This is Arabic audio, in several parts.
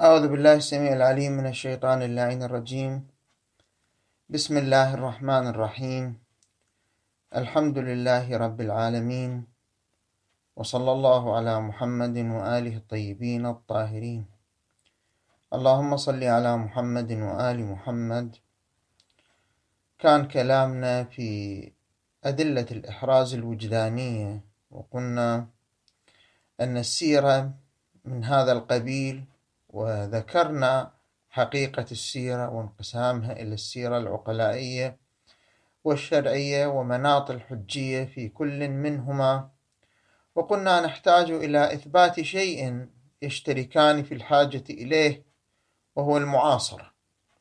أعوذ بالله السميع العليم من الشيطان اللعين الرجيم. بسم الله الرحمن الرحيم. الحمد لله رب العالمين، وصلى الله على محمد وآله الطيبين الطاهرين. اللهم صل على محمد وآل محمد. كان كلامنا في أدلة الإحراز الوجدانية، وقلنا أن السيرة من هذا القبيل، وذكرنا حقيقة السيرة وانقسامها إلى السيرة العقلائية والشرعية ومناط الحجية في كل منهما، وقلنا نحتاج إلى إثبات شيء يشتركان في الحاجة إليه، وهو المعاصرة.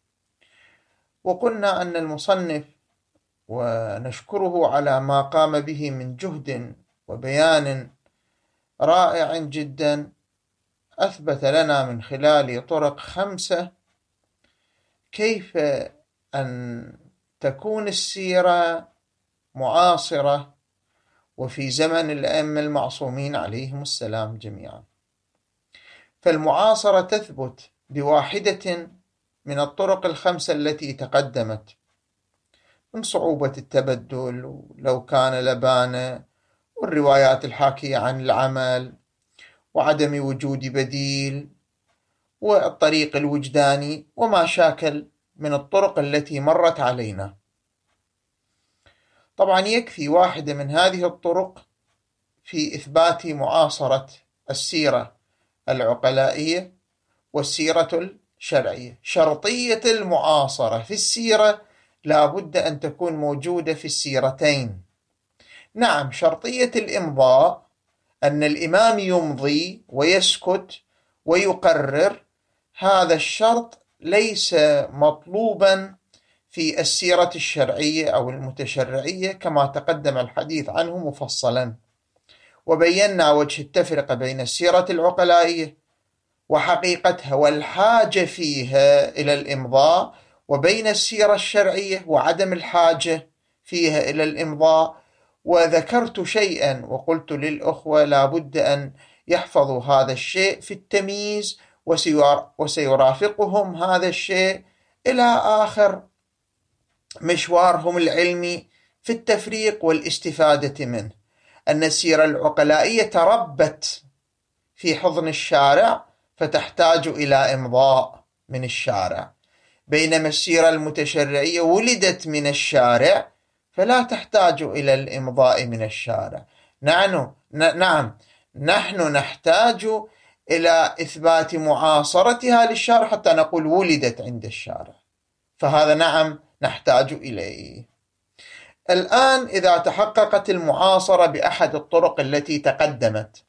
وقلنا أن المصنف، ونشكره على ما قام به من جهد وبيان رائع جدا، أثبت لنا من خلال طرق 5 كيف أن تكون السيرة معاصرة وفي زمن الأئمة المعصومين عليهم السلام جميعا. فالمعاصرة تثبت بواحدة من الطرق 5 التي تقدمت، من صعوبة التبدل لو كان لبانا، والروايات الحاكية عن العمل، وعدم وجود بديل، والطريق الوجداني، وما شاكل من الطرق التي مرت علينا. طبعا يكفي واحدة من هذه الطرق في إثبات معاصرة السيرة العقلائية والسيرة الشرعية. شرطية المعاصرة في السيرة لا بد أن تكون موجودة في السيرتين. نعم، شرطية الإمضاء أن الإمام يمضي ويسكت ويقرر، هذا الشرط ليس مطلوبا في السيرة الشرعية أو المتشرعية كما تقدم الحديث عنه مفصلا، وبينا وجه التفرقة بين السيرة العقلائية وحقيقتها والحاجة فيها إلى الإمضاء، وبين السيرة الشرعية وعدم الحاجة فيها إلى الإمضاء. وذكرت شيئا وقلت للأخوة لا بد أن يحفظوا هذا الشيء في التمييز، وسيرافقهم هذا الشيء إلى آخر مشوارهم العلمي في التفريق والاستفادة منه. أن السيرة العقلائية تربت في حضن الشارع فتحتاج إلى إمضاء من الشارع، بينما السيرة المتشرعية ولدت من الشارع فلا تحتاج إلى الإمضاء من الشارع. نعم، نحن نحتاج إلى إثبات معاصرتها للشارع حتى نقول ولدت عند الشارع، فهذا نعم نحتاج إليه. الآن إذا تحققت المعاصرة بأحد الطرق التي تقدمت،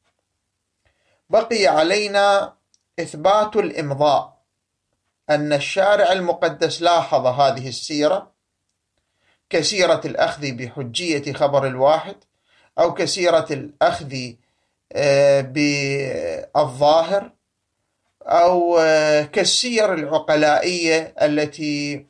بقي علينا إثبات الإمضاء، أن الشارع المقدس لاحظ هذه السيرة كسيرة الأخذ بحجية خبر الواحد، أو كسيرة الأخذ بالظاهر، أو كالسير العقلائية التي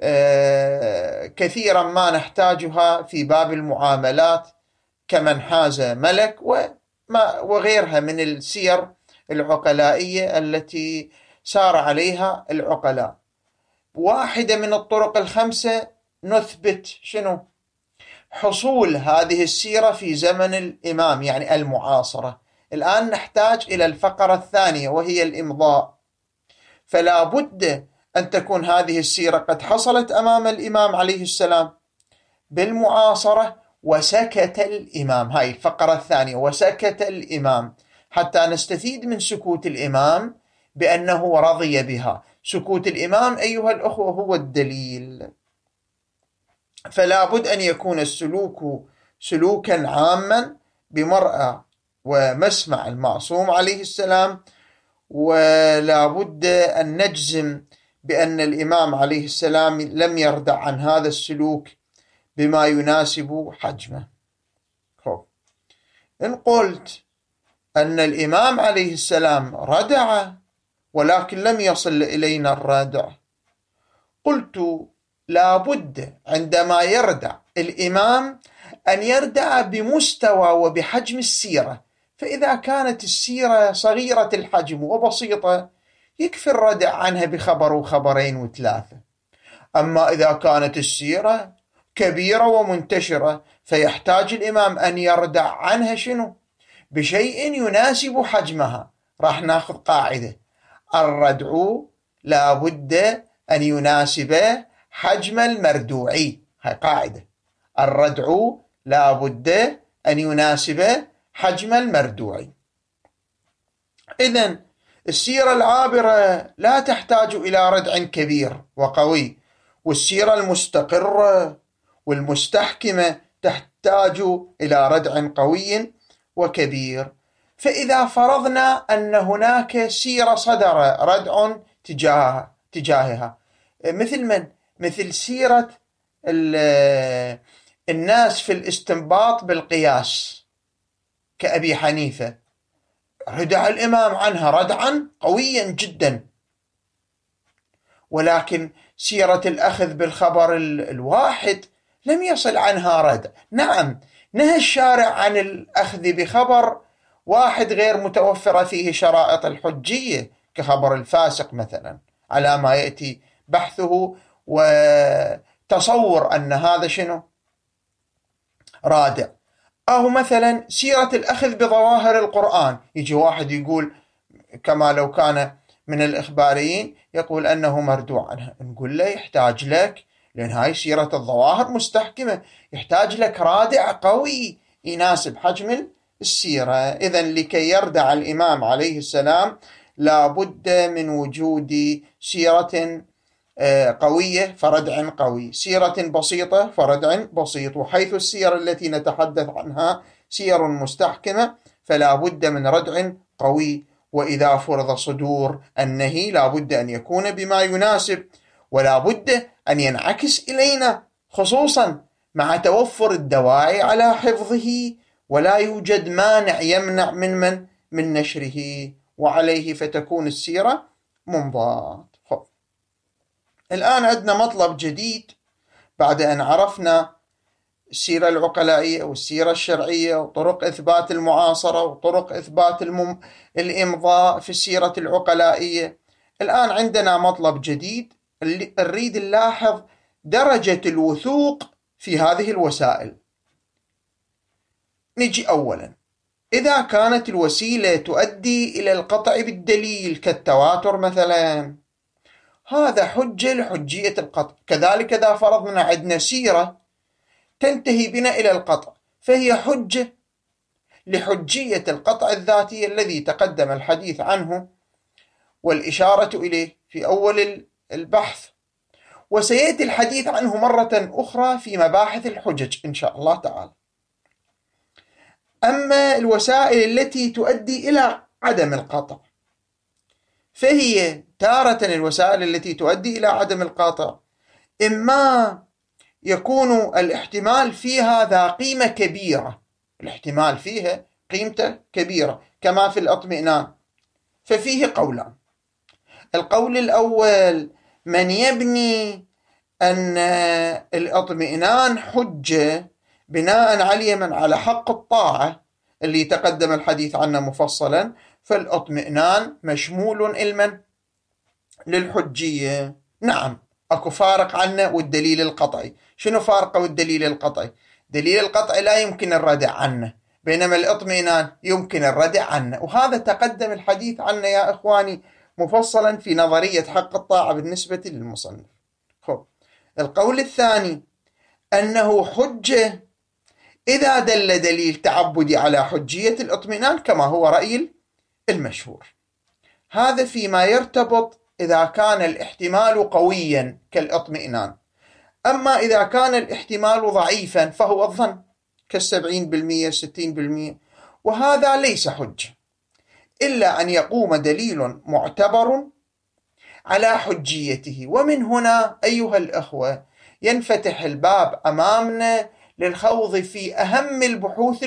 كثيرا ما نحتاجها في باب المعاملات كمن حاز ملك وغيرها من السير العقلائية التي سار عليها العقلاء. واحدة من الطرق 5 نثبت شنو؟ حصول هذه السيرة في زمن الإمام، يعني المعاصرة. الآن نحتاج إلى الفقرة الثانية وهي الإمضاء، فلا بد أن تكون هذه السيرة قد حصلت أمام الإمام عليه السلام بالمعاصرة وسكت الإمام. هاي الفقرة الثانية، وسكت الإمام، حتى نستفيد من سكوت الإمام بأنه رضي بها. سكوت الإمام أيها الأخوة هو الدليل. فلا بد أن يكون السلوك سلوكا عاما بمرأى ومسمع المعصوم عليه السلام، ولا بد أن نجزم بأن الإمام عليه السلام لم يردع عن هذا السلوك بما يناسب حجمه. إن قلت أن الإمام عليه السلام ردع ولكن لم يصل إلينا الردع، قلت لا بد عندما يردع الإمام أن يردع بمستوى وبحجم السيرة. فإذا كانت السيرة صغيرة الحجم وبسيطة يكفي الردع عنها بخبر وخبرين وثلاثة. أما إذا كانت السيرة كبيرة ومنتشرة فيحتاج الإمام أن يردع عنها شنو؟ بشيء يناسب حجمها. راح ناخذ قاعدة: الردع لا بد أن يناسب حجم المردوع. هاي قاعدة: الردع لا بد أن يناسب حجم المردوع. إذن السيرة العابرة لا تحتاج إلى ردع كبير وقوي، والسيرة المستقرة والمستحكمة تحتاج إلى ردع قوي وكبير. فإذا فرضنا أن هناك سيرة صدر ردع تجاهها، مثل من؟ مثل سيرة الناس في الاستنباط بالقياس كأبي حنيفة، ردع الإمام عنها ردعا قويا جدا. ولكن سيرة الأخذ بالخبر الواحد لم يصل عنها ردع. نعم، نهى الشارع عن الأخذ بخبر واحد غير متوفرة فيه شرائط الحجية كخبر الفاسق مثلا، على ما يأتي بحثه وتصور أن هذا شنو؟ رادع. أو مثلا سيرة الأخذ بظواهر القرآن، يجي واحد يقول كما لو كان من الإخباريين يقول أنه مردوع عنها، نقول له يحتاج لك، لأن هاي سيرة الظواهر مستحكمة، يحتاج لك رادع قوي يناسب حجم السيرة. إذن لكي يردع الإمام عليه السلام لا بد من وجود سيرة قوية فردع قوي، سيرة بسيطة فردع بسيط. وحيث السير التي نتحدث عنها سير مستحكمة فلا بد من ردع قوي. وإذا فرض صدور النهي لا بد أن يكون بما يناسب، ولا بد أن ينعكس إلينا، خصوصا مع توفر الدواعي على حفظه، ولا يوجد مانع يمنع من نشره، وعليه فتكون السيرة منضبطة. الآن عندنا مطلب جديد بعد أن عرفنا السيرة العقلائية والسيرة الشرعية وطرق إثبات المعاصرة وطرق إثبات الإمضاء في السيرة العقلائية. الآن عندنا مطلب جديد، نريد نلاحظ درجة الوثوق في هذه الوسائل. نجي أولا: إذا كانت الوسيلة تؤدي إلى القطع بالدليل كالتواتر مثلا، هذا حجة لحجية القطع. كذلك إذا فرضنا عندنا سيرة تنتهي بنا إلى القطع فهي حجة لحجية القطع الذاتي الذي تقدم الحديث عنه والإشارة إليه في أول البحث، وسيأتي الحديث عنه مرة أخرى في مباحث الحجج إن شاء الله تعالى. أما الوسائل التي تؤدي إلى عدم القطع فهي تارة الوسائل التي تؤدي إلى عدم القطع إما يكون الاحتمال فيها ذا قيمة كبيرة، الاحتمال فيها قيمته كبيرة كما في الاطمئنان، ففيه قولان. القول الأول: من يبني أن الاطمئنان حجة بناء على حق الطاعة اللي تقدم الحديث عنه مفصلا، فالاطمئنان مشمول علما للحجية. نعم، أكو فارق عنه والدليل القطعي. شنو فارقه والدليل القطعي؟ دليل القطعي لا يمكن الردع عنه، بينما الاطمئنان يمكن الردع عنه، وهذا تقدم الحديث عنه يا إخواني مفصلا في نظرية حق الطاعة بالنسبة للمصنف. القول الثاني أنه حجة إذا دل دليل تعبدي على حجية الاطمئنان كما هو رأي المشهور. هذا فيما يرتبط إذا كان الاحتمال قويا كالاطمئنان. أما إذا كان الاحتمال ضعيفا فهو الظن كال70% 60%، وهذا ليس حجة إلا أن يقوم دليل معتبر على حجيته. ومن هنا أيها الأخوة ينفتح الباب أمامنا للخوض في أهم البحوث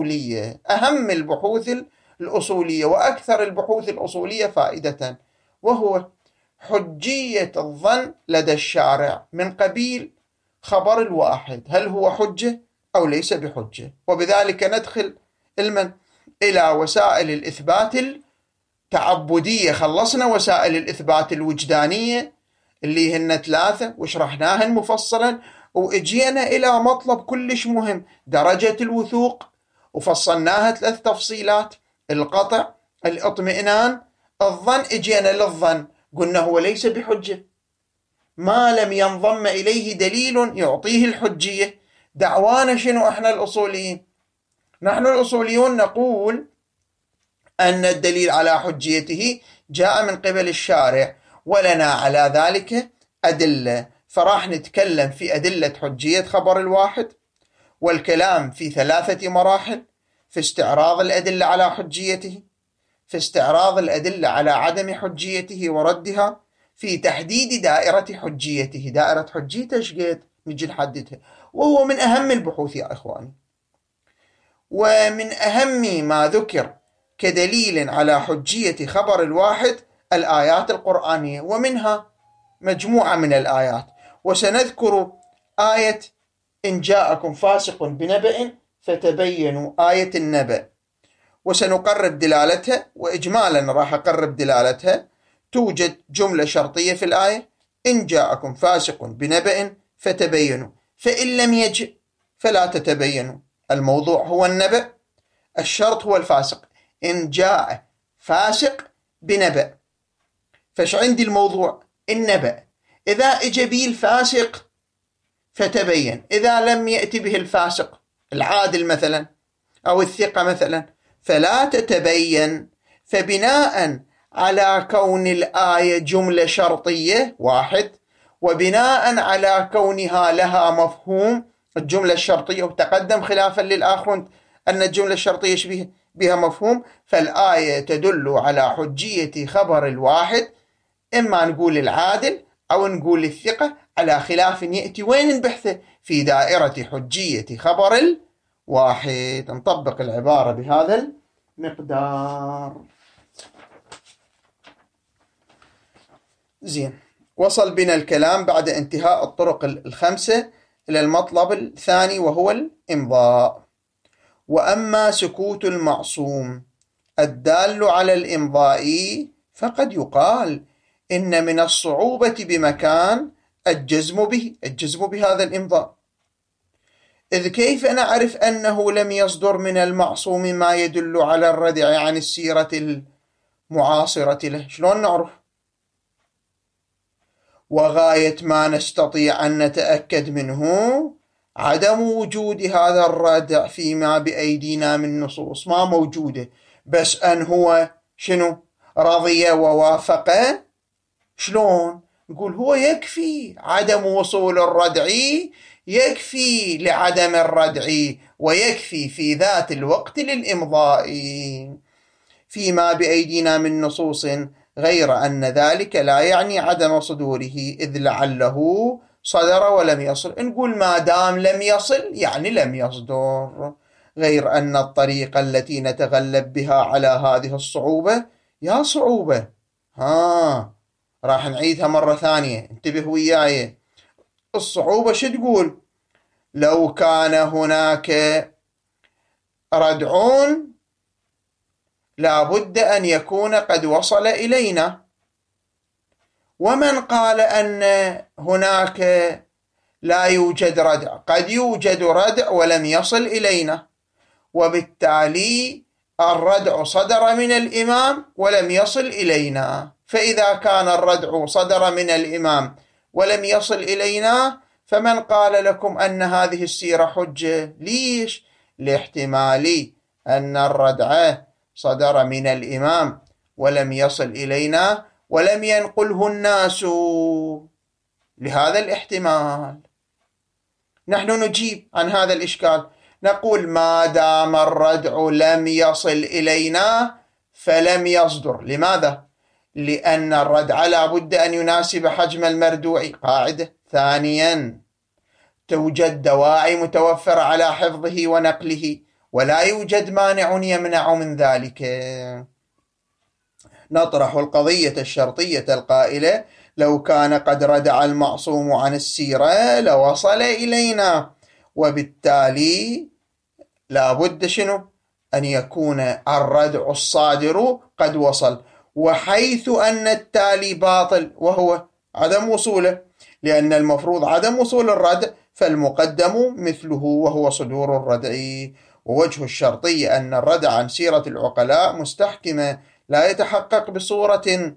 الأصولية وأكثر البحوث الأصولية فائدة، وهو حجية الظن لدى الشارع من قبيل خبر الواحد، هل هو حجة أو ليس بحجة. وبذلك ندخل إلى وسائل الإثبات تعبدية، خلصنا وسائل الإثبات الوجدانية اللي هن 3 وشرحناهن مفصلا، وإجينا إلى مطلب كلش مهم، درجة الوثوق، وفصلناها 3 تفصيلات: القطع، الاطمئنان، الظن. إجينا للظن، قلنا هو ليس بحجة ما لم ينضم إليه دليل يعطيه الحجية. دعوانا شنو احنا الأصوليين؟ نحن الأصوليون نقول أن الدليل على حجيته جاء من قبل الشارع، ولنا على ذلك أدلة، فراح نتكلم في أدلة حجية خبر الواحد، والكلام في 3 مراحل: في استعراض الأدلة على حجيته، في استعراض الأدلة على عدم حجيته وردها، في تحديد دائرة حجيته. دائرة حجيته شقد نجي نحددها، وهو من أهم البحوث يا إخواني، ومن أهم ما ذكر كدليل على حجية خبر الواحد الآيات القرآنية، ومنها مجموعة من الآيات. وسنذكر آية إن جاءكم فاسق بنبأ فتبينوا، آية النبأ، وسنقرب دلالتها، وإجمالا راح أقرب دلالتها. توجد جملة شرطية في الآية: إن جاءكم فاسق بنبأ فتبينوا، فإن لم يجئ فلا تتبينوا. الموضوع هو النبأ، الشرط هو الفاسق. إن جاء فاسق بنبأ، فش عندي الموضوع؟ النبأ. إذا إجى به الفاسق فتبين، إذا لم يأتي به الفاسق العادل مثلا أو الثقة مثلا فلا تتبين. فبناء على كون الآية جملة شرطية واحد، وبناء على كونها لها مفهوم الجملة الشرطية، وتقدم خلافا للآخرون أن الجملة الشرطية يشبه بها مفهوم، فالآية تدل على حجية خبر الواحد، إما نقول العادل أو نقول الثقة، على خلاف يأتي وين البحث في دائرة حجية خبر الواحد. نطبق العبارة بهذا المقدار. زين، وصل بنا الكلام بعد انتهاء الطرق 5 إلى المطلب الثاني، وهو الإمضاء. وأما سكوت المعصوم الدال على الإمضاء فقد يقال إن من الصعوبة بمكان الجزم بهذا الإمضاء، إذ كيف نعرف أنه لم يصدر من المعصوم ما يدل على الردع عن السيرة المعاصرة له؟ شلون نعرف؟ وغاية ما نستطيع أن نتأكد منه عدم وجود هذا الردع فيما بأيدينا من نصوص، ما موجودة، بس أن هو شنو؟ رضي ووافق. شلون؟ نقول هو يكفي عدم وصول الردع، يكفي لعدم الردع، ويكفي في ذات الوقت للإمضاء فيما بأيدينا من نصوص، غير أن ذلك لا يعني عدم صدوره، إذ لعله صدر ولم يصل. نقول ما دام لم يصل يعني لم يصدر، غير أن الطريقة التي نتغلب بها على هذه الصعوبة يا صعوبة، راح نعيدها مرة ثانية، انتبه وياي. الصعوبة شو تقول؟ لو كان هناك ردعون لابد أن يكون قد وصل إلينا، ومن قال أن هناك لا يوجد ردع؟ قد يوجد ردع ولم يصل إلينا، وبالتالي الردع صدر من الإمام ولم يصل إلينا. فإذا كان الردع صدر من الإمام ولم يصل إلينا، فمن قال لكم أن هذه السيرة حجة؟ ليش؟ لاحتمال أن الردع صدر من الإمام ولم يصل إلينا ولم ينقله الناس، لهذا الاحتمال. نحن نجيب عن هذا الإشكال، نقول ما دام الردع لم يصل إلينا فلم يصدر. لماذا؟ لأن الردع لا بد أن يناسب حجم المردوع، قاعدة. ثانيا، توجد دواعي متوفرة على حفظه ونقله، ولا يوجد مانع يمنع من ذلك. نطرح القضية الشرطية القائلة لو كان قد ردع المعصوم عن السيرة لوصل إلينا، وبالتالي لا بد شنو؟ أن يكون الردع الصادر قد وصل. وحيث أن التالي باطل وهو عدم وصوله، لأن المفروض عدم وصول الردع، فالمقدم مثله وهو صدور الردع. ووجه الشرطية أن الردع عن سيرة العقلاء مستحكمة لا يتحقق بصورة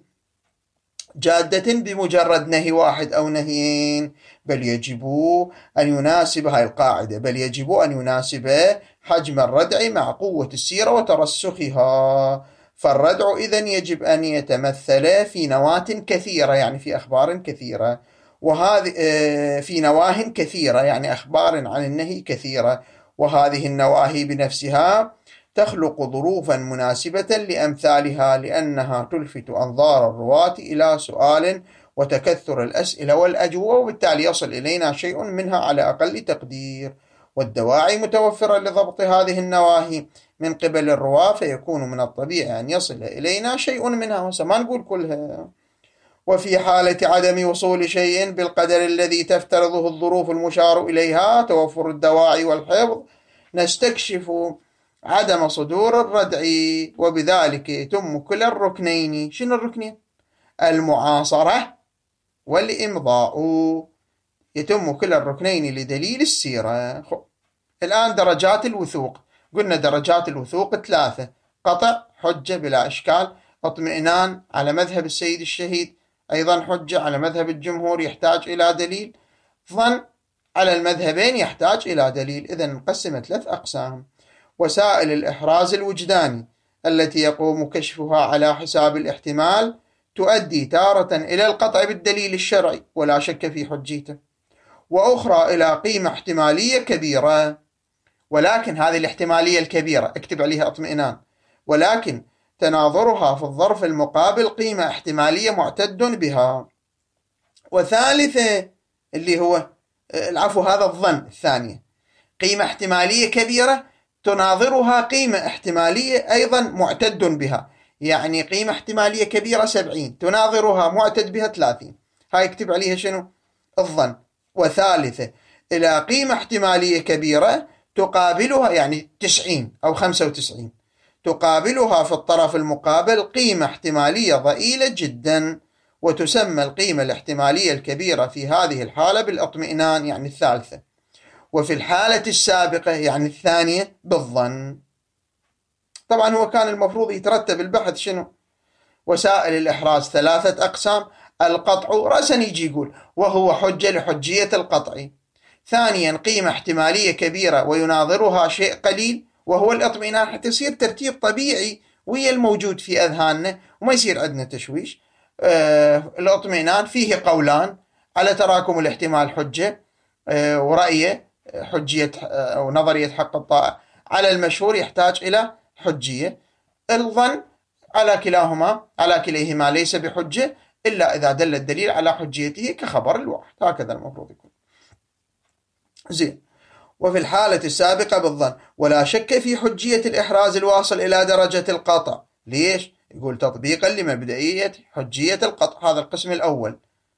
جادة بمجرد نهي واحد أو نهيين، بل يجب أن يناسب هاي القاعدة، بل يجب أن يناسب حجم الردع مع قوة السيرة وترسخها. فالردع إذن يجب أن يتمثل في نواة كثيرة، يعني في أخبار كثيرة، وهذه في نواه كثيرة يعني أخبار عن النهي كثيرة، وهذه النواهي بنفسها تخلق ظروفا مناسبة لأمثالها، لأنها تلفت أنظار الرواة إلى سؤال وتكثر الأسئلة والأجوبة، وبالتالي يصل إلينا شيء منها على أقل تقدير. والدواعي متوفرة لضبط هذه النواهي من قبل الرواة، فيكون من الطبيعي أن يصل إلينا شيء منها، ما نقول كلها. وفي حالة عدم وصول شيء بالقدر الذي تفترضه الظروف المشار إليها، توفر الدواعي والحفظ، نستكشف عدم صدور الردع، وبذلك يتم كلا الركنين. شنو الركنين؟ المعاصرة والإمضاء. يتم كلا الركنين لدليل السيرة. الآن درجات الوثوق. قلنا درجات الوثوق 3: قطع، حجة بلا إشكال، اطمئنان على مذهب السيد الشهيد، أيضا حجة على مذهب الجمهور يحتاج إلى دليل، ظن على المذهبين يحتاج إلى دليل. إذن نقسم 3 أقسام. وسائل الإحراز الوجداني التي يقوم كشفها على حساب الاحتمال تؤدي تارة إلى القطع بالدليل الشرعي ولا شك في حجيته، وأخرى إلى قيمة احتمالية كبيرة، ولكن هذه الاحتمالية الكبيرة اكتب عليها اطمئنان، ولكن تناظرها في الظرف المقابل قيمة احتمالية معتد بها. وثالثة اللي هو هذا الظن الثانية، قيمة احتمالية كبيرة تناظرها قيمة احتمالية أيضا معتد بها، يعني قيمة احتمالية كبيرة 70 تناظرها معتد بها 30، هاي اكتب عليها شنو؟ الظن. وثالثة إلى قيمة احتمالية كبيرة تقابلها، يعني 90 أو 95، تقابلها في الطرف المقابل قيمة احتمالية ضئيلة جدا، وتسمى القيمة الاحتمالية الكبيرة في هذه الحالة بالاطمئنان، يعني الثالثة. وفي الحالة السابقة يعني الثانية بالظن. طبعا هو كان المفروض يترتب البحث شنو؟ وسائل الإحراز 3 أقسام: القطع رأسا يجي يقول وهو حجة لحجية القطع، ثانيا قيمة احتمالية كبيرة ويناظرها شيء قليل وهو الاطمئنان، حتى يصير ترتيب طبيعي ويا الموجود في أذهاننا وما يصير عندنا تشويش. الاطمئنان فيه قولان: على تراكم الاحتمال حجة، ورأيه حجية أو نظرية حق الطائع، على المشهور يحتاج إلى حجية. الظن على كليهما ليس بحجة إلا إذا دل الدليل على حجيته كخبر الواحد، هكذا المفروض يكون. زين. وفي الحالة السابقة بالظن ولا شك في حجية الإحراز الواصل إلى درجة القطع. ليش؟ يقول تطبيقا لمبدئية حجية القطع، هذا القسم الأول.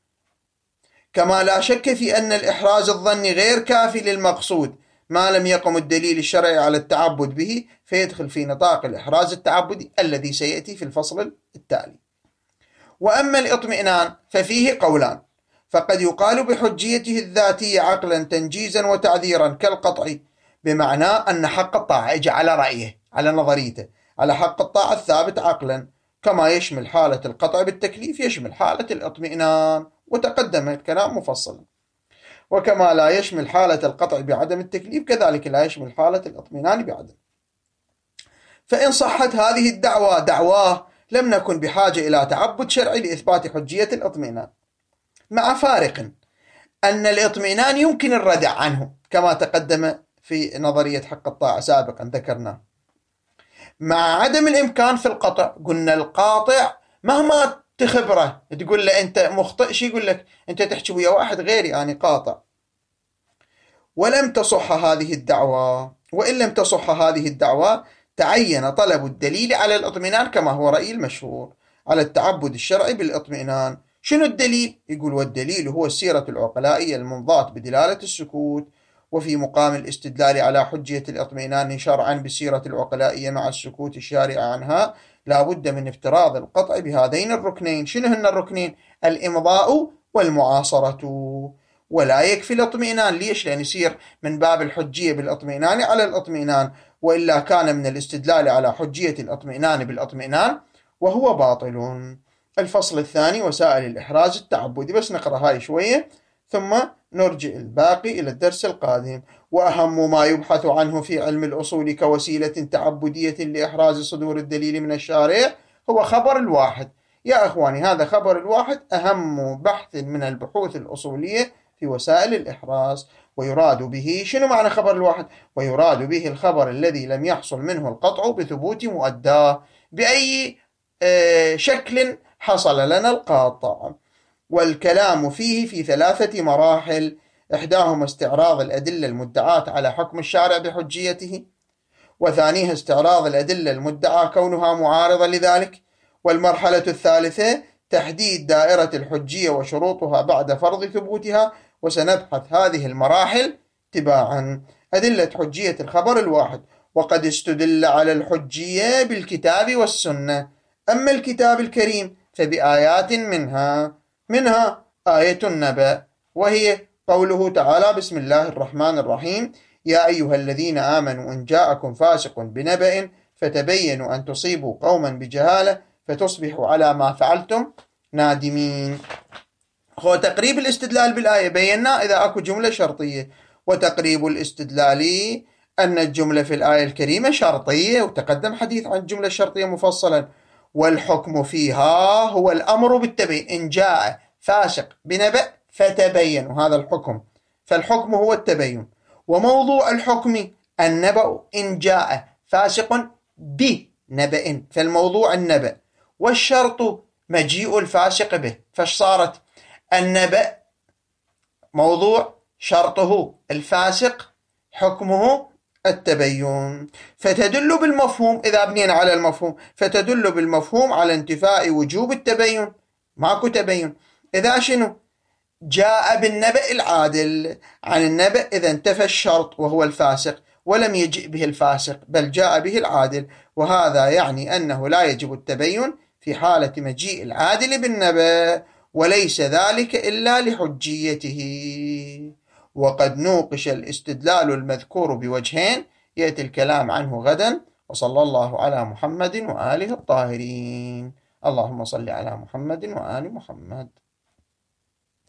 كما لا شك في أن الإحراز الظني غير كافي للمقصود ما لم يقم الدليل الشرعي على التعبد به، فيدخل في نطاق الإحراز التعبدي الذي سيأتي في الفصل التالي. وأما الإطمئنان ففيه قولان: فقد يقال بحجيته الذاتية عقلا تنجيزا وتعذيرا كالقطع، بمعنى أن حق الطاعة يجي على رأيه، على نظريته، على حق الطاعة الثابت عقلا، كما يشمل حالة القطع بالتكليف يشمل حالة الإطمئنان، وتقدم الكلام مفصلا. وكما لا يشمل حالة القطع بعدم التكليف كذلك لا يشمل حالة الإطمئنان بعدم. فإن صحت هذه الدعوة دعواه لم نكن بحاجة إلى تعبد شرعي لإثبات حجية الإطمئنان، مع فارق أن الإطمئنان يمكن الردع عنه كما تقدم في نظرية حق الطاعة سابقا ذكرناه، مع عدم الإمكان في القطع. قلنا القاطع مهما تخبره تقول له أنت مخطئ، شي يقول لك أنت تحكي ويا واحد غيري يعني قاطع. ولم تصح هذه الدعوة، وإن لم تصح هذه الدعوة تعين طلب الدليل على الإطمئنان كما هو رأي المشهور على التعبد الشرعي بالإطمئنان. شنو الدليل؟ يقول والدليل هو السيرة العقلائية المنضاة بدلالة السكوت. وفي مقام الاستدلال على حجية الإطمئنان شرعا بالسيرة العقلائية مع السكوت الشارع عنها لا بد من افتراض القطع بهذين الركنين. شنو هن الركنين؟ الإمضاء والمعاصرة. ولا يكفي الاطمئنان. ليش؟ لأن يصير من باب الحجية بالاطمئنان على الاطمئنان، وإلا كان من الاستدلال على حجية الاطمئنان بالاطمئنان، وهو باطل. الفصل الثاني: وسائل الإحراز التعبدي. بس نقرأ هاي شوية ثم نرجع الباقي إلى الدرس القادم. وأهم ما يبحث عنه في علم الأصول كوسيلة تعبدية لإحراز صدور الدليل من الشارع هو خبر الواحد. يا أخواني، هذا خبر الواحد أهم بحث من البحوث الأصولية في وسائل الإحراز. ويراد به، شنو معنى خبر الواحد؟ ويراد به الخبر الذي لم يحصل منه القطع بثبوت مؤداه بأي شكل حصل لنا القاطع. والكلام فيه في 3 مراحل: إحداهما استعراض الأدلة المدعاة على حكم الشارع بحجيته، وثانيها استعراض الأدلة المدعى كونها معارضة لذلك، والمرحلة الثالثة تحديد دائرة الحجية وشروطها بعد فرض ثبوتها. وسنبحث هذه المراحل تباعا. أدلة حجية الخبر الواحد: وقد استدل على الحجية بالكتاب والسنة. أما الكتاب الكريم فبآيات منها آية النبأ، وهي قوله تعالى: بسم الله الرحمن الرحيم: يا أيها الذين آمنوا إن جاءكم فاسق بنبأ فتبينوا أن تصيبوا قوما بجهالة فتصبحوا على ما فعلتم نادمين. هو تقريب الاستدلال بالآية بينا إذا أكو جملة شرطية، وتقريب الاستدلال أن الجملة في الآية الكريمة شرطية، وتقدم حديث عن الجملة الشرطية مفصلا. والحكم فيها هو الأمر بالتبين. إن جاء فاسق بنبأ فتبينوا، هذا الحكم. فالحكم هو التبين. وموضوع الحكم النبأ إن جاء فاسق بنبأ، فالموضوع النبأ. والشرط مجيء الفاسق به. فاش صارت؟ النبأ موضوع، شرطه الفاسق، حكمه التبين. فتدل بالمفهوم، إذا بنينا على المفهوم فتدل بالمفهوم على انتفاء وجوب التبين. ماكو تبين. إذا شنو؟ جاء بالنبأ العادل عن النبأ إذا انتفى الشرط وهو الفاسق، ولم يجئ به الفاسق بل جاء به العادل. وهذا يعني أنه لا يجب التبين في حالة مجيء العادل بالنبأ، وليس ذلك إلا لحجيته. وقد نوقش الاستدلال المذكور بوجهين يأتي الكلام عنه غدا. وصلى الله على محمد وآله الطاهرين. اللهم صل على محمد وآل محمد.